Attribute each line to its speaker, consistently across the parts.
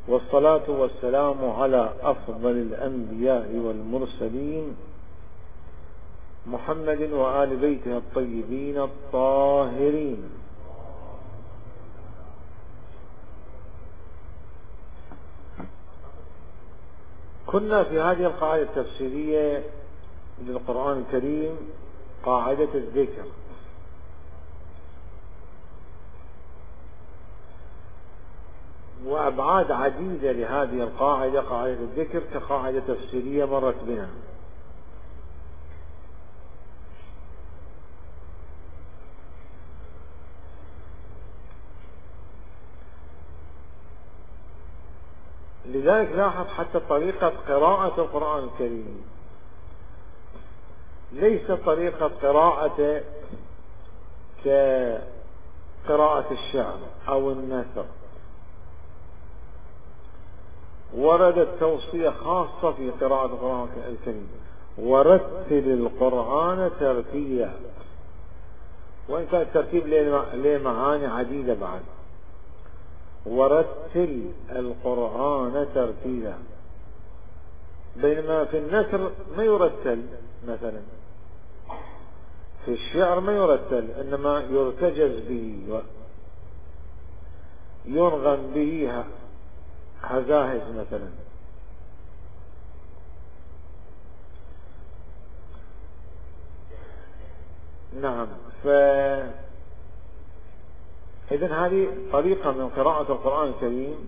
Speaker 1: والصلاة والسلام على أفضل الأنبياء والمرسلين محمد وآل بيته الطيبين الطاهرين. كنا في هذه القاعدة التفسيرية للقرآن الكريم، قاعدة الذكر. وأبعاد عديدة لهذه القاعدة، قاعدة الذكر، كقاعدة تفسيرية مرت بنا. لذلك لاحظ حتى طريقة قراءة القرآن الكريم ليست طريقة قراءة كقراءة الشعر أو النثر. وردت توصية خاصة في قراءة القرآن الكريم: ورتل القرآن ترتيلا. وإن كان الترتيب له معاني عديدة بعد. ورتل القرآن ترتيلا، بينما في النثر ما يرتل، مثلا في الشعر ما يرتل، إنما يرتجز به ينغم به هزاهز مثلا. نعم. إذن هذه طريقة من قراءة القرآن الكريم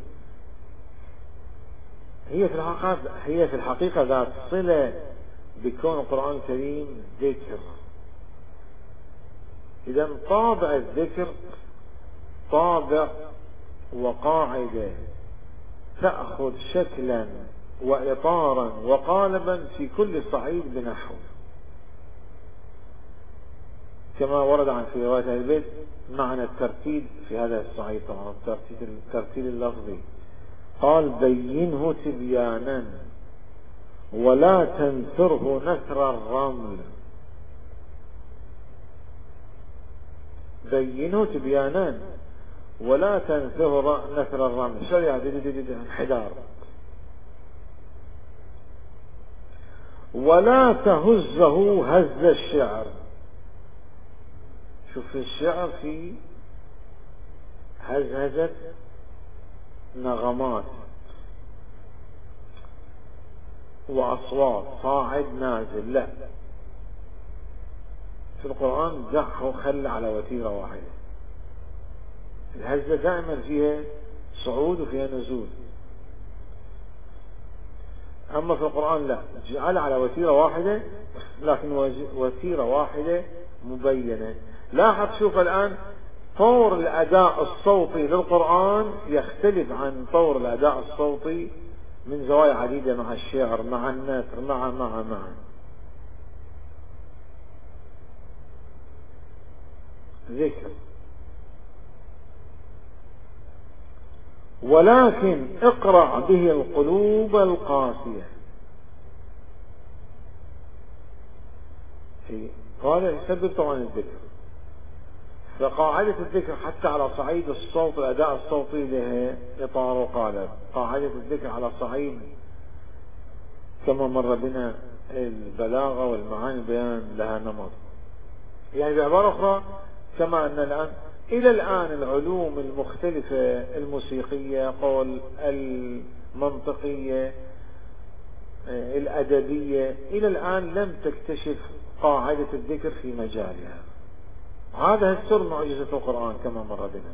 Speaker 1: هي في الحقيقة ذات صلة بكون القرآن الكريم ذكر. إذن طابع الذكر طابع وقاعدة تأخذ شكلا وإطارا وقالبا في كل صعيد بنحو، كما ورد عن في رواية البيت معنى الترتيل في هذا الصعيد. طبعا الترتيل اللفظي قال: بينه تبيانا ولا تنثره نثر الرمل. بينه تبيانا ولا تنثره نثر الرمل. شريعة انحدار. ولا تهزه هز الشعر. شوف الشعر في هزهزة نغمات وأصوات، صاعد نازل. لا، في القرآن دعه خل على وتيرة واحدة. الهزة دائما فيها صعود وفيها نزول. أما في القرآن لا، جعل على وتيرة واحدة، لكن وتيرة واحدة مبينة. لاحظ، شوف الآن طور الأداء الصوتي للقرآن يختلف عن طور الأداء الصوتي من زوايا عديدة، مع الشعر، مع النثر، مع ذكر. ولكن اقرأ به القلوب القاسية. قال يسبب طبعا الذكر. فقاعدة الذكر حتى على صعيد الصوت، الأداء الصوتي له إطار وقالب. قاعدة الذكر على صعيد كما مر بنا البلاغة والمعاني بيان لها نمط. يعني بعبارة أخرى، كما أن إلى الآن العلوم المختلفة الموسيقية، قول المنطقية، الأدبية، إلى الآن لم تكتشف قاعدة الذكر في مجالها. هذا السر معجزة القرآن كما مر بنا.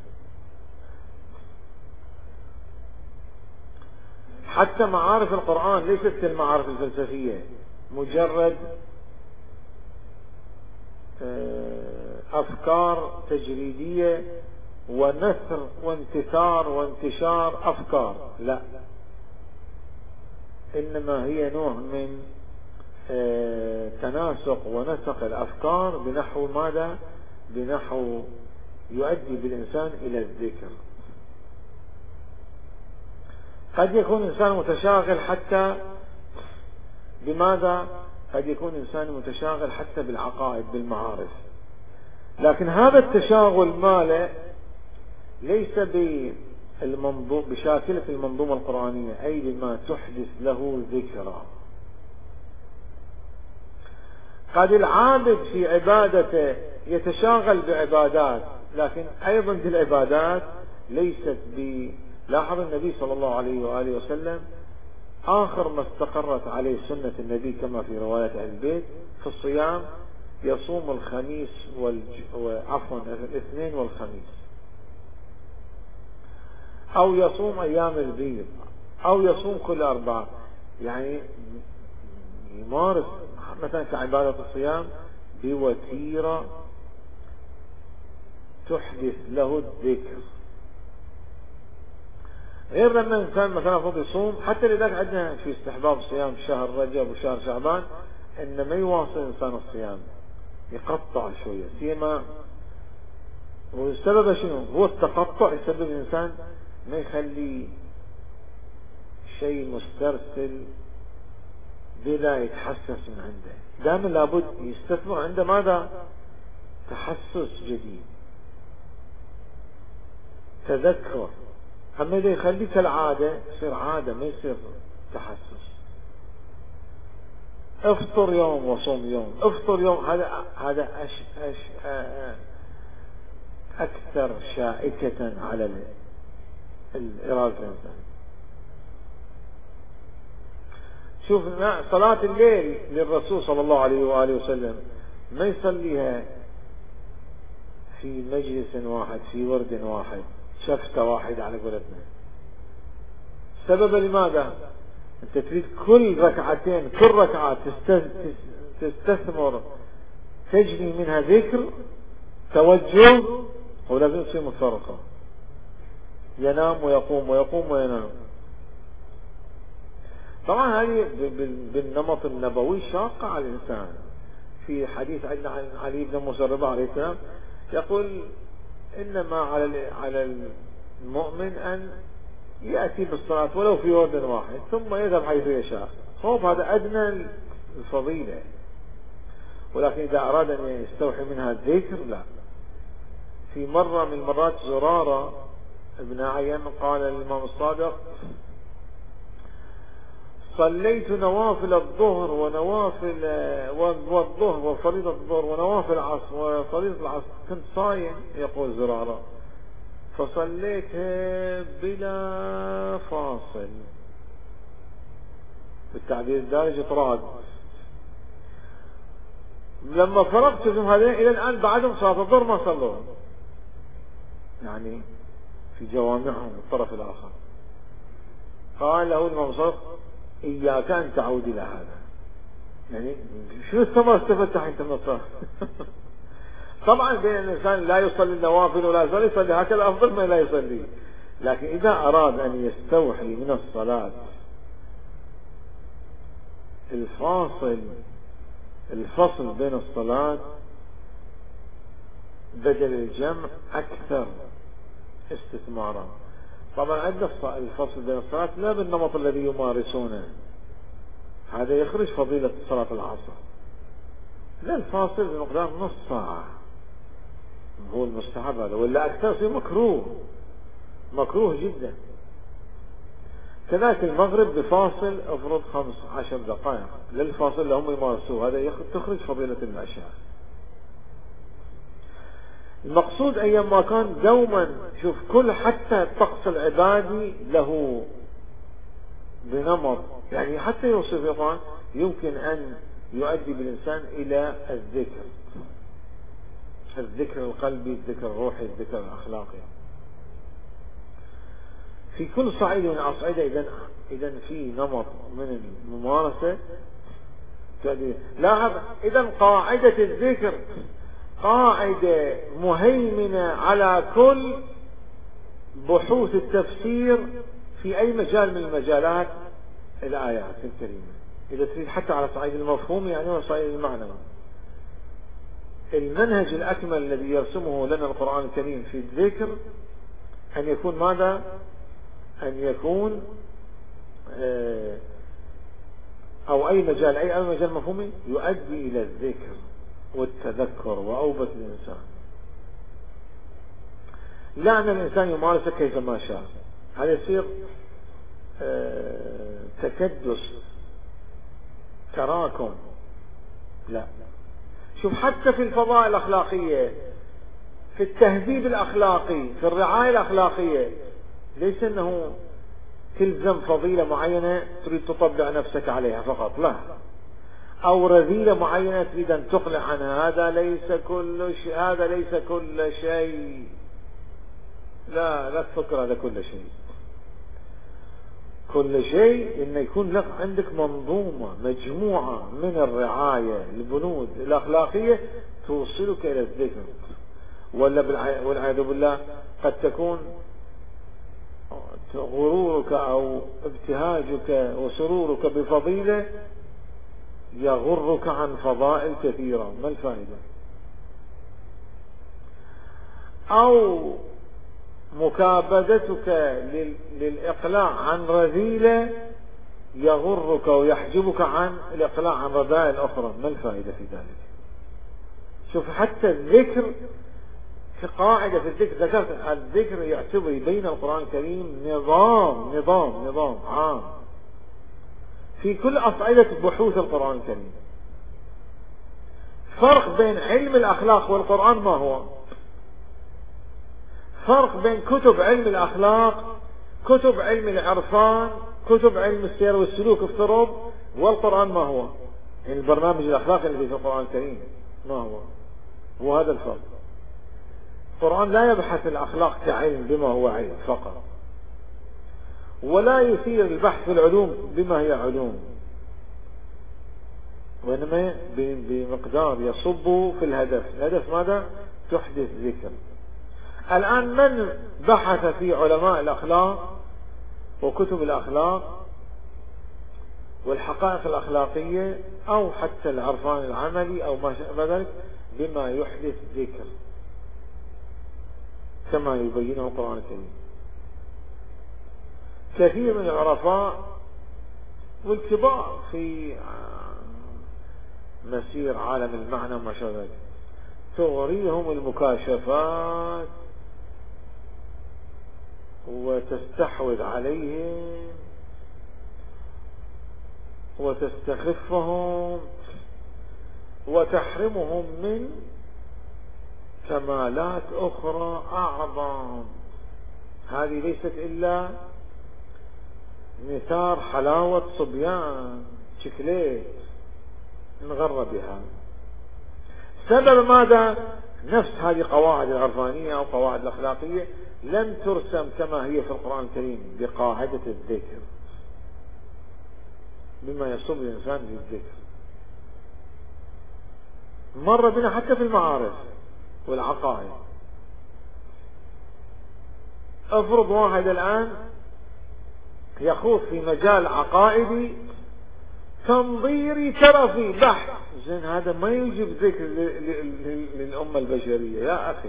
Speaker 1: حتى معارف القرآن ليست كالمعارف الفلسفية، مجرد أفكار تجريدية ونثر وانتثار وانتشار أفكار. لا، إنما هي نوع من تناسق ونسق الأفكار بنحو ماذا؟ بنحو يؤدي بالإنسان إلى الذكر. قد يكون إنسان متشاغل حتى بماذا؟ قد يكون إنسان متشاغل حتى بالعقائد، بالمعارف، لكن هذا التشاغل ماله ليس بشاكلة المنظومة القرآنية، أي بما تحدث له ذكرى. قد العابد في عبادته يتشاغل بعبادات، لكن أيضا في العبادات ليست لاحظ النبي صلى الله عليه وآله وسلم آخر ما استقرت عليه سنة النبي كما في رواية أهل البيت في الصيام، يصوم الخميس الاثنين والخميس، أو يصوم أيام البيض، أو يصوم كل أربعة، يعني يمارس مثلا كعبادة الصيام بوتيرة تحدث له الذكر. غير لما الإنسان مثلا فضل يصوم، حتى لذلك عندنا في استحباب صيام شهر رجب وشهر شعبان إن ما يواصل الإنسان الصيام، يقطع شوية، سيما والسبب شنو؟ هو التقطع يسبب الإنسان ما يخلي شيء مسترسل بلا يتحسس من عنده، دائما لابد يستثمر عنده ماذا؟ تحسس جديد، تذكر. أما إذا يخليك العادة يصير عادة ما يصير تحسس. افطر يوم وصوم يوم، افطر يوم، هذا أكثر شائكة على الإرادة الإنسان. شوف صلاة الليل للرسول صلى الله عليه وآله وسلم ما يصليها في مجلس واحد، في ورد واحد، شفتة واحدة على قولتنا. سبب لماذا؟ انت تريد كل ركعتين، كل ركعة تستثمر تجني منها ذكر، توجه، ولازم تصير مفرقة، ينام ويقوم ويقوم وينام. طبعا هذه بالنمط النبوي شاقة على الإنسان. في حديث عندنا عن علي بن موسى الرضا عليه السلام يقول إنما على المؤمن أن يأتي بالصلاة ولو في ورد واحد ثم يذهب حيث يشاء. هذا أدنى الفضيلة، ولكن إذا أراد أن يستوحي منها الذكر لا. في مرة من المرات زرارة ابن عيان قال للإمام الصادق: صليت نوافل الظهر ونوافل والظهر وفريضة الظهر ونوافل العصر وفريضة العصر، كنت صايم، يقول زرارة، فصليتها بلا فاصل، بالتعبير الدارج اطراد. لما فرغت من هذين إلى الآن بعدهم صلاة الظهر ما صلوا، يعني في جوامعهم الطرف الآخر. قال له الإمام الصادق: إياك أن تعود إلى هذا. يعني شنو الثمرة استفدت حين الصلاة؟ طبعا بين الإنسان لا يصلي النوافل ولا يصلي هكذا أفضل ما لا يصلي، لكن إذا أراد أن يستوحي من الصلاة الفصل بين الصلاة بدل الجمع أكثر استثمارا. طبعا عندنا الفصل بين الصلاة لا بالنمط الذي يمارسونه، هذا يخرج فضيلة صلاة العصر، لا، الفاصل بمقدار نص ساعة هو المستحب هذا، ولا أكثر في مكروه جدا. كذلك المغرب بفاصل افرض 15 دقائق للفاصل اللي هم يمارسوه، هذا تخرج فضيلة العشاء. المقصود أيام ما كان دوما، شوف كل حتى الطقس العبادي له بنمط، يعني حتى يوصف يقول يمكن أن يؤدي بالإنسان إلى الذكر القلبي، الذكر الروحي، الذكر الأخلاقي في كل صعيد من الأصعدة. إذا في نمط من الممارسة تؤدي. لاحظ إذا قاعدة الذكر قاعدة مهيمنة على كل بحوث التفسير في أي مجال من المجالات الآيات الكريمة. إذا تريد حتى على صعيد المفهوم يعني وصعيد المعنى، المنهج الأكمل الذي يرسمه لنا القرآن الكريم في الذكر أن يكون ماذا؟ أن يكون أو أي مجال مفهومي يؤدي إلى الذكر والتذكر وأوبة الإنسان، لا أن الإنسان يمارس كيف ما شاء. هذا يصير تكدس، تراكم. لا، شوف حتى في الفضائل الأخلاقية، في التهذيب الأخلاقي، في الرعاية الأخلاقية، ليس أنه تلزم فضيلة معينة تريد تطبع نفسك عليها فقط، لا، أو رذيلة معينة تريد أن تقلع عنها، هذا ليس كل شيء، هذا ليس كل شيء، لا تفكر هذا كل شيء. كل شيء إنه يكون لك عندك منظومة، مجموعة من الرعاية، البنود الأخلاقية توصلك إلى الذكر. والعياذ بالله قد تكون غرورك أو ابتهاجك وسرورك بفضيلة يغرك عن فضائل كثيرة، ما الفائدة؟ أو مكابدتك للإقلاع عن رذيلة يغرك ويحجبك عن الإقلاع عن رذائل أخرى، ما الفائدة في ذلك؟ شوف حتى الذكر، في قاعدة في الذكر ذكرت، الذكر يعتبر بين القرآن الكريم نظام عام في كل أصعدة بحوث القرآن الكريم. فرق بين علم الأخلاق والقرآن ما هو؟ فرق بين كتب علم الأخلاق، كتب علم العرفان، كتب علم السير والسلوك افترض، والقرآن ما هو؟ يعني البرنامج الأخلاقي الذي في القرآن الكريم ما هو؟ وهذا الفرق. القرآن لا يبحث الأخلاق كعلم بما هو علم فقط، ولا يثير البحث في العلوم بما هي علوم، وإنما بمقدار يصب في الهدف. الهدف ماذا؟ تحدث ذكر. الآن من بحث في علماء الأخلاق وكتب الأخلاق والحقائق الأخلاقية أو حتى العرفان العملي أو ما شابه ذلك بما يحدث ذكر كما يبينه القرآن الكريم؟ كثير من العرفاء والكبار في مسير عالم المعنى وما شابه ذلك تغريهم المكاشفات وتستحوذ عليهم وتستخفهم وتحرمهم من كمالات أخرى أعظم. هذه ليست إلا نثار حلاوة صبيان شكليت نغر بها. سبب ماذا؟ نفس هذه قواعد العرفانية أو قواعد الأخلاقية لم ترسم كما هي في القرآن الكريم بقاعدة الذكر بما يصب الإنسان للذكر. مر بنا حتى في المعارف والعقائد. افرض واحد الآن يخوض في مجال عقائدي تنظيري ترفي بحث، زين هذا ما يجب ذكر للأمة البشرية يا أخي.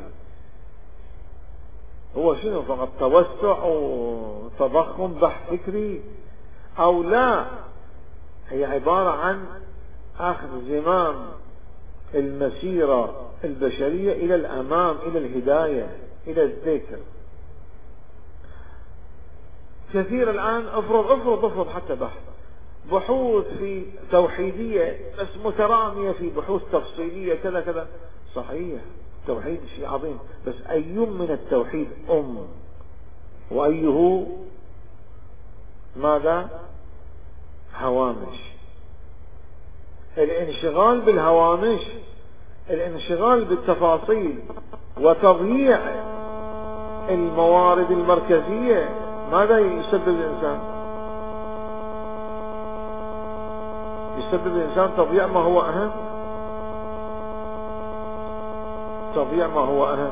Speaker 1: هو شنو؟ فقط توسع وتضخم بحث فكري أو لا؟ هي عبارة عن أخذ زمام المسيرة البشرية إلى الأمام، إلى الهداية، إلى الذكر. كثير الآن افرض حتى بحوث في توحيدية بس مترامية في بحوث تفصيلية كذا كذا. صحيح التوحيد شيء عظيم، بس أي من التوحيد وأيه ماذا؟ هوامش. الانشغال بالهوامش، الانشغال بالتفاصيل وتضييع الموارد المركزية ماذا يسبب الإنسان؟ يسبب الإنسان تضييع ما هو أهم، تضييع ما هو أهم.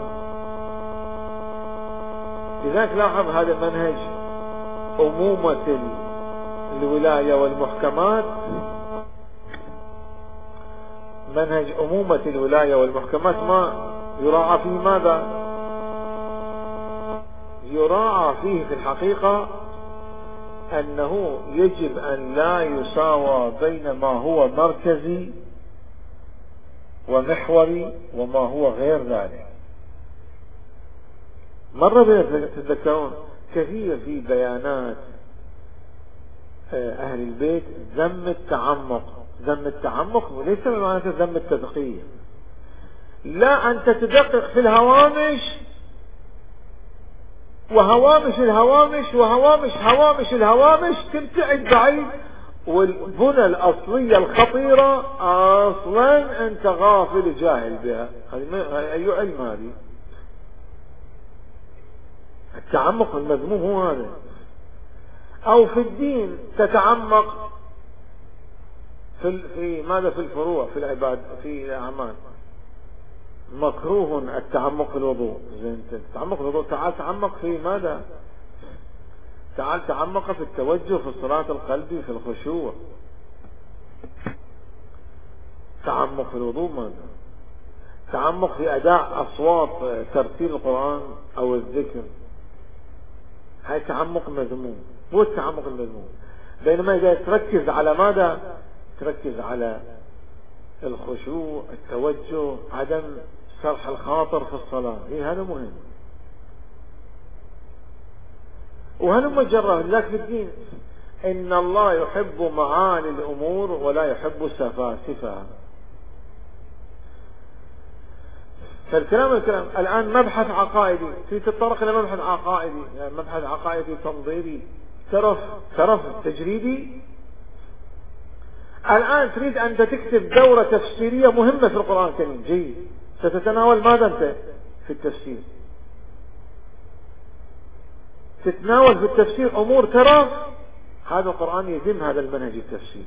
Speaker 1: لذلك لاحظ هذا منهج أمومة الولاية والمحكمات، منهج أمومة الولاية والمحكمات ما يراعى فيه ماذا؟ يراعى فيه في الحقيقة أنه يجب أن لا يساوى بين ما هو مركزي ومحوري وما هو غير ذلك. مرة بنا تتذكرون كثير في بيانات أهل البيت ذم التعمق. ذم التعمق وليس بمعنى ذم التدقيق، لا، أنت تدقق في الهوامش وهوامش الهوامش وهوامش هوامش الهوامش، تبتعد بعيد، والبنى الأصلية الخطيرة أصلا أنت غافل جاهل بها. أي علم هذه؟ التعمق المذموم هو هذا. أو في الدين تتعمق في ماذا؟ في الفروع، في العباد، في الأعمال. مكروه التعمق في الوضوء. زين، تتعمق في الوضوء، تعال تعمق في ماذا؟ تعال تعمق في التوجه في الصلاة القلبي، في الخشوع. تعمق في الوضوء ماذا؟ تعمق في أداء أصوات ترتيل القرآن أو الذكر، هاي تعمق مذموم، هو التعمق المذموم. بينما إذا تركز على ماذا؟ تركز على الخشوع، التوجه، عدم شرح الخاطر في الصلاة، هذا مهم. وهلم جرى ذاك في الدين، إن الله يحب معاني الأمور ولا يحب سفاسفها. فالكلام الآن مبحث عقائدي، تتطرق إلى مبحث عقائدي، يعني مبحث عقائدي تنظيري، ترف تجريدي. الآن تريد أن تكتب دورة تفسيرية مهمة في القرآن الكريم، جيد، ستتناول ماذا أنت في التفسير؟ تتناول في التفسير أمور ترى هذا القرآن يذم هذا المنهج التفسيري.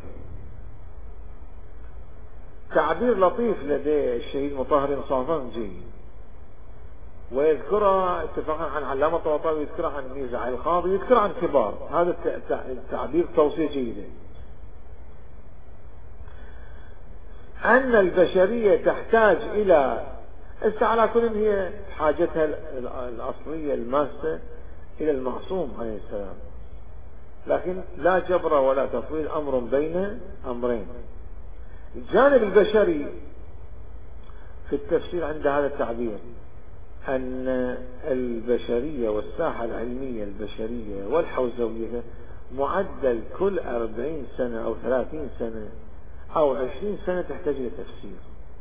Speaker 1: تعبير لطيف لدى الشهيد مطهر صافن جيد، ويذكرها اتفاقا عن علامة الطباطبائي، ويذكرها عن ميزة القاضي، ويذكرها عن كبار. هذا التعبير توصية جيدة. أن البشرية تحتاج إلى على كل هي حاجتها الأصلية الماسة إلى المعصوم عليه السلام، لكن لا جبر ولا تفويض، أمر بين أمرين. الجانب البشري في التفسير عند هذا التعبير أن البشرية والساحة العلمية البشرية والحوزوية معدل كل 40 سنة أو 30 سنة أو 20 سنة تحتاج إلى تفسير.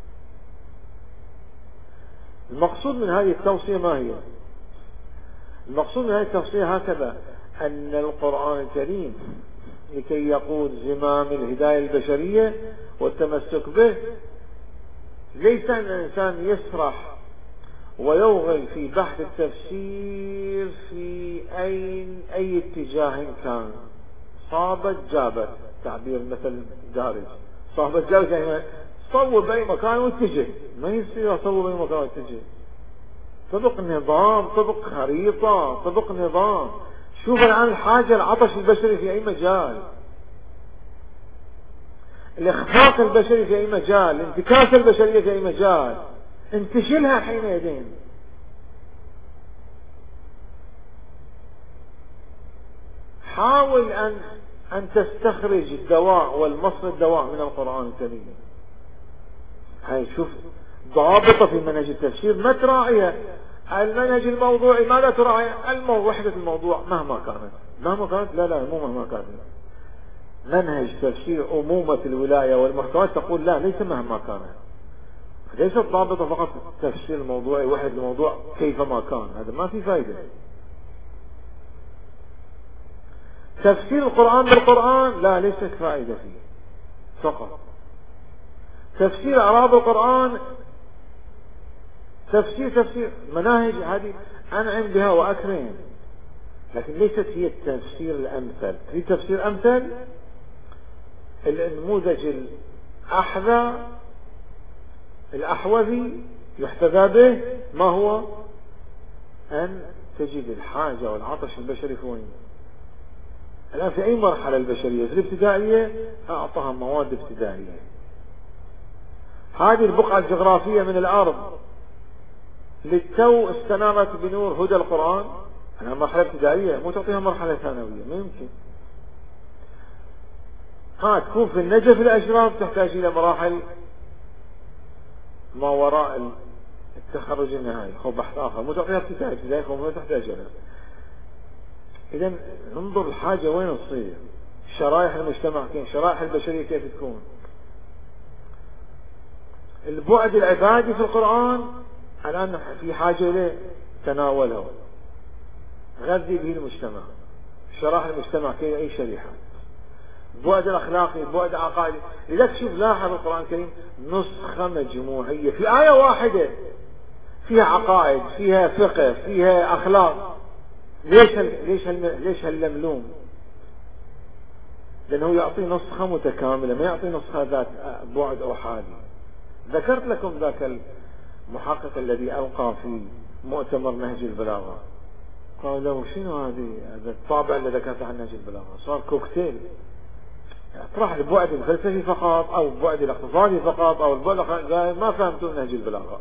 Speaker 1: المقصود من هذه التوصية ما هي؟ المقصود من هذه التوصية هكذا، أن القرآن الكريم لكي يقود زمام الهداية البشرية والتمسك به، ليس أن الإنسان يسرح ويوغل في بحث التفسير في أي اتجاه كان، صابت جابت، تعبير مثل دارج، صابت جابت يعني صوب بأي مكان واتجه، ما يصير صوب بأي مكان واتجه. طبق نظام، طبق خريطة، طبق نظام. شوف الآن الحاجة العطش البشري في أي مجال، الإخفاق البشري في أي مجال، الانتكاسة البشرية في أي مجال، انتشلها حينئذ. حاول أن تستخرج الدواء والمصل الدواء من القرآن الكريم. هاي شوف ضابطة في منهج التفسير، ما تراعيها. المنهج الموضوعي ماذا تراعي؟ وحدة الموضوع مهما كانت، لا مو مهما كانت. منهج تفسير أمومة الولاية والمحتوى تقول لا، ليس مهما كانت، ليست ضابطة فقط تفسير الموضوعي وحدة الموضوع كيفما كان، هذا ما في فائدة. تفسير القرآن بالقرآن لا، ليست فائدة فيه فقط. تفسير أعراض القرآن تفسير مناهج هذه أنعم بها وأكرم، لكن ليست هي التفسير الأمثل. في تفسير أمثل، النموذج الأحذى الأحوذي يحتذى به ما هو؟ أن تجد الحاجة والعطش البشري في وين؟ الآن في أي مرحلة البشرية؟ في الابتدائية أعطاها مواد ابتدائية. هذه البقعة الجغرافية من الأرض للتو استنارت بنور هدى القرآن، أنا مرحلة ابتدائية، مو تعطيها مرحلة ثانوية، ما يمكن. تكون في النجف الأشراف تحتاج إلى مراحل ما وراء التخرج النهائي، خو بحث آخر، مو تعطيها ابتدائي، خو ما تحتاج لها. إذا انظر الحاجة وين تصير، شرائح المجتمع كيف، شرائح البشرية كيف تكون. البعد العبادي في القرآن الآن في حاجة إليه، تناوله، غذي به المجتمع، شرائح المجتمع كيف، أي شريحة. البعد الأخلاقي، البعد العقائدي، لذلك شوف لاحظ القرآن الكريم نسخة مجموعية في آية واحدة، فيها عقائد، فيها فقه، فيها أخلاق. ليش هاللملوم؟ لأنه يعطي نسخة متكاملة، ما يعطي نسخة ذات بعد أحادي. ذكرت لكم ذاك المحقق الذي ألقى في مؤتمر نهج البلاغة، قال له شنو هذا الطابع اللي ذكرته عن نهج البلاغة؟ صار كوكتيل، اطرح البعد الفلسفي فقط أو البعد الاقتصادي فقط أو البعد قال ما فهمتوا نهج البلاغة.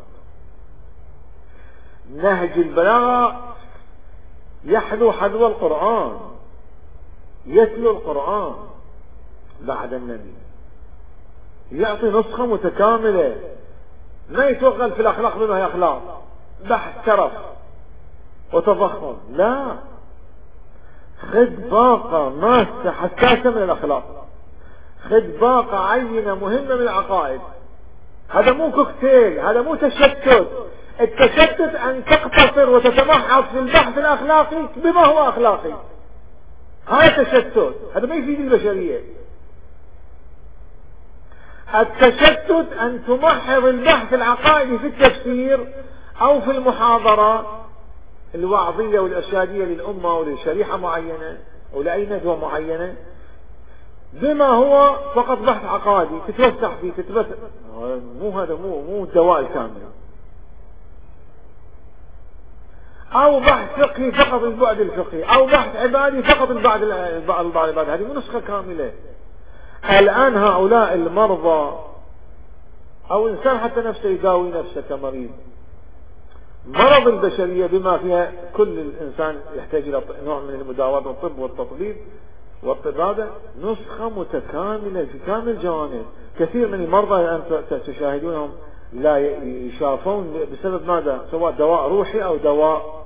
Speaker 1: نهج البلاغة يحذو حذو القرآن، يتلو القرآن بعد النبي، يعطي نسخة متكاملة، ما يتوغل في الأخلاق بما هي أخلاق، بحث ترف وتضخم، لا، خذ باقة ماسة حساسة من الأخلاق، خذ باقة عينة مهمة من العقائد. هذا مو كوكتيل، هذا مو تشتت. التشتت أن تقتصر وتتمحض في البحث الأخلاقي بما هو أخلاقي، هذا تشتت، هذا ما يفيد البشرية. التشتت أن تمحض البحث العقائدي في التفسير أو في المحاضرة الوعظية والإرشادية للأمة ولشريحة معينة أو لأي ندوة معينة بما هو فقط بحث عقائدي تتوسع فيه، تتبث. هذا مو الدواء الكامل. أو بحث فقهي فقط البعد الفقهي، أو بحث عبادي فقط البعد العبادي، هذه مو نسخة كاملة. الآن هؤلاء المرضى أو إنسان حتى نفسه يداوي نفسه كمريض، مرض البشرية بما فيها كل الإنسان يحتاج إلى نوع من المداواة والطب والتطبيب والطبابة، نسخة متكاملة في كامل جوانب. كثير من المرضى الآن تشاهدونهم لا يشافون بسبب ماذا؟ سواء دواء روحي أو دواء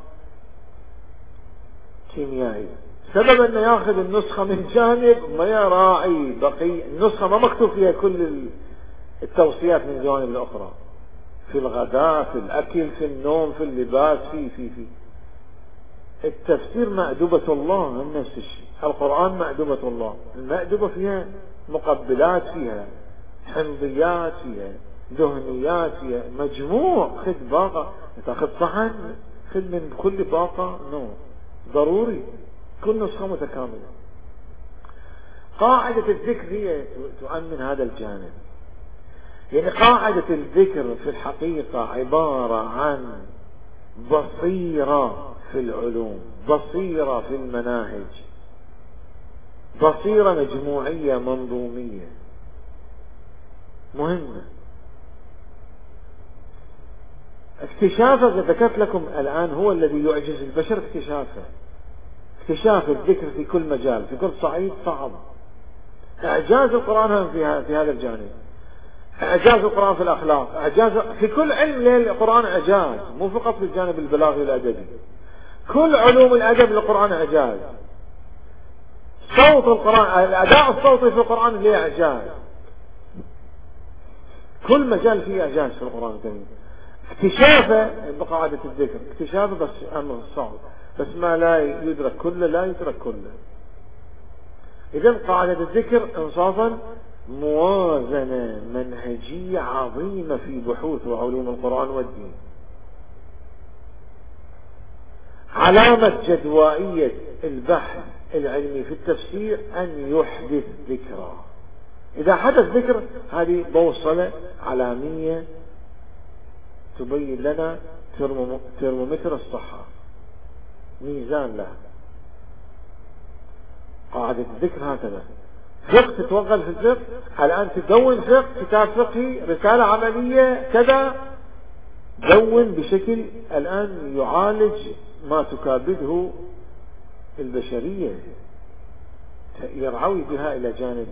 Speaker 1: كيميائي، سبب أنه يأخذ النسخة من جانب ما يراعي بقي النسخة، ما مكتوب فيها كل التوصيات من الجوانب الأخرى، في الغداء، في الأكل، في النوم، في اللباس، في التفسير مأدبة الله نفس الشيء. القرآن مأدبة الله، المأدبة فيها مقبلات، فيها حمضيات، فيها دهنيات، فيها مجموع. خذ باقة، تاخذ صحن، خذ من كل باقة نوع ضروري، كل نسخة متكاملة. قاعدة الذكر هي تؤمن هذا الجانب. يعني قاعدة الذكر في الحقيقة عبارة عن بصيرة في العلوم، بصيرة في المناهج، بصيرة مجموعية منظومية مهمة. اكتشافه ذكرت لكم الآن هو الذي يعجز البشر، اكتشاف الذكر في كل مجال في كل صعيد صعب. إعجاز القرآن في هذا الجانب، إعجاز القرآن في الأخلاق، إعجاز في كل علم للقرآن إعجاز، مو فقط في الجانب البلاغي والأدبي، كل علوم الأدب للقرآن إعجاز. صوت القرآن، الأداء الصوتي في القرآن له إعجاز، كل مجال فيه إعجاز في القرآن الكريم. اكتشافه بقاعدة الذكر، اكتشافه بس أمر صعب، بس ما لا يدرك كله لا يدرك كله. إذن قاعدة الذكر إنصافا موازنة منهجية عظيمة في بحوث وعلوم القرآن والدين. علامة جدوائية البحث العلمي في التفسير أن يحدث ذكرى. إذا حدث ذكر هذه بوصلة علامية تبين لنا ترمومتر الصحة، ميزان لها. قاعدة الذكر هكذا. فقه تتوغل في الفقه، الآن تدون فقه، كتاب فقهي، رسالة عملية كذا، دون بشكل الآن يعالج ما تكابده البشرية، يرعوي بها إلى جانب.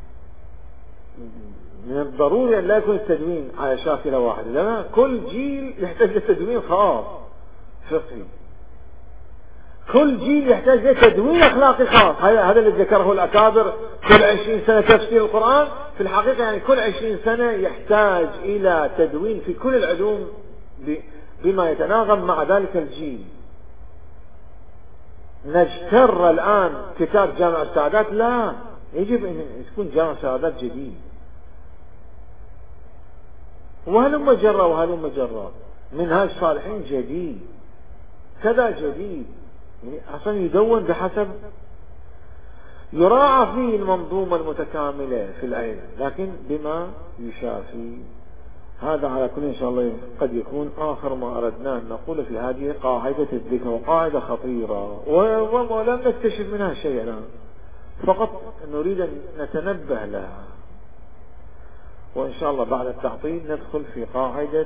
Speaker 1: من الضروري أن لا يكون التدوين على شاكلة واحدة، لأن كل جيل يحتاج لتدوين خاص فقهي. كل جيل يحتاج لتدوين أخلاقي خاص. هذا اللي ذكره الأكابر. كل 20 سنة تفسير القرآن، في الحقيقة يعني كل 20 سنة يحتاج إلى تدوين في كل العلوم بما يتناغم مع ذلك الجيل. نجتر الآن كتاب جامع السعادات؟ لا، يجب أن يكون جامع السعادات جديد. وهلم جرى وهلم جرى. منهاج صالحين جديد، كذا جديد، يعني أصلا يدون بحسب يراعى فيه المنظومة المتكاملة في العلم، لكن بما يشافي. هذا على كل إن شاء الله قد يكون آخر ما أردنا أن نقول في هذه قاعدة الذكر، وقاعدة خطيرة ولم نكتشف منها شيئا، فقط نريد أن نتنبه لها. وإن شاء الله بعد التعطيل ندخل في قاعدة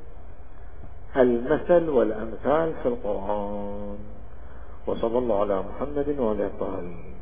Speaker 1: المثل والأمثال في القرآن. وصلى الله على محمد وعلى آله.